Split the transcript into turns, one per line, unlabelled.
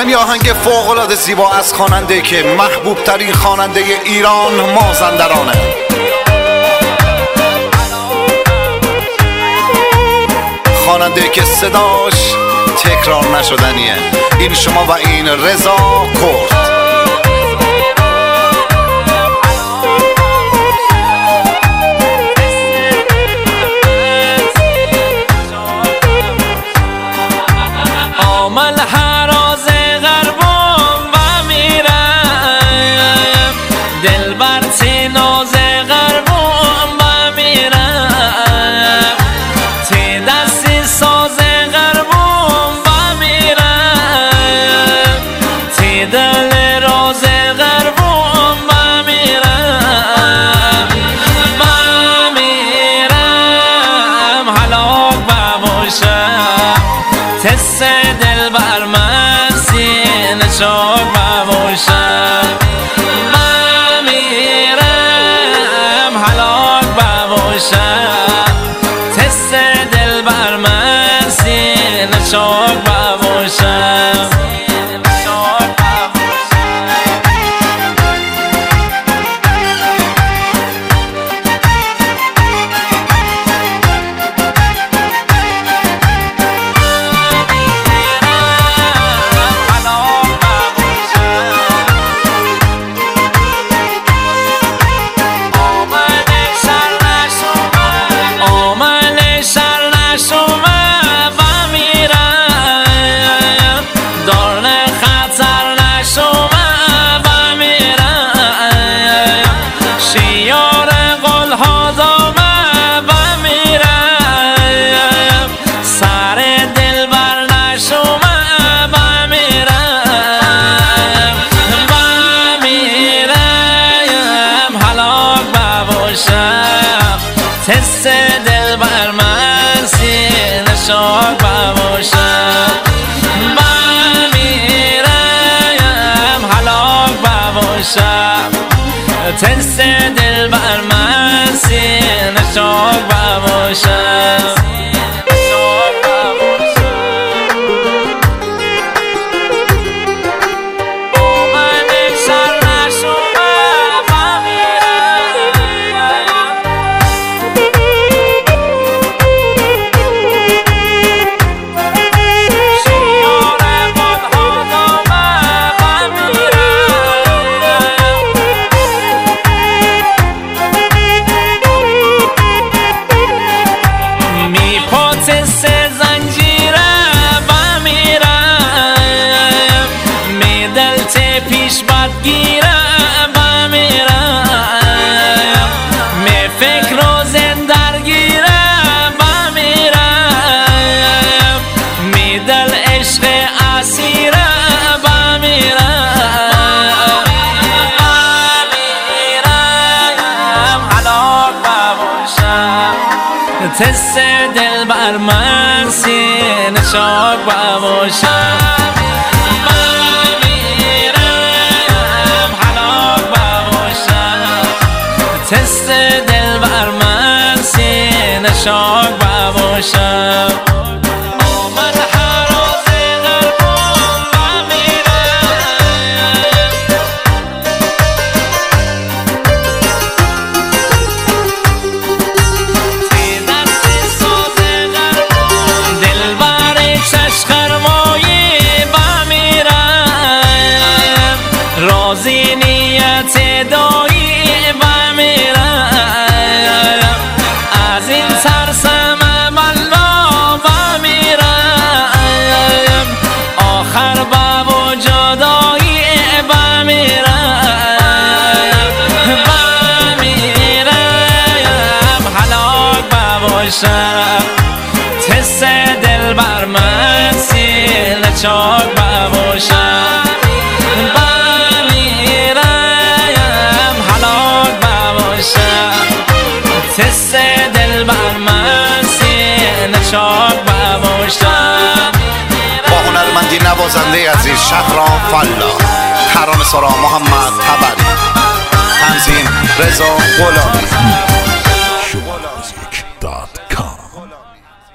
اینم یه آهنگ فوق‌العاده زیبا از خواننده که محبوب ترین خواننده ایران مازندرانه. خواننده که صداش تکرار نشدنیه. این شما و این رضا کرد.
آمل هراز غربم و میرم دل بر ناز غربم و میرم تی دستی ساز غربم و میرم تی دل راز غربم و میرم هلاک بموشم تست دل بر من سینه چاک بموشم من میرم هلاک بموشم تست دل بر من سینه چاک بموشم تست دل بر من سینه شاک بموشم من میرم هلاک بموشم تست دل بر من سینه شاک بموشم پیش بد گیرم و میرم می فکر و زندر گیرم و میرم می دل عشق اسیرم و میرم هلاک بموشم تست دل بر من سینه شاک بموشم تست دل بر من سینه شاک بموشم آمد هراز غربم و میرم تی دستی ساز غربم دل بر چشم خرمایی و میرم رازی نیت دایی از این ترسم والله و میرم آخر با جدایی و میرم هلاک بموشم تست دل بر من سینه چاک بموشم تست دل بر من سینه چاک بموشم.
با هنرمندی نوازنده عزیز شهرام فلا، ترانه‌سرا محمد تبری، تنظیم رضا غلامی.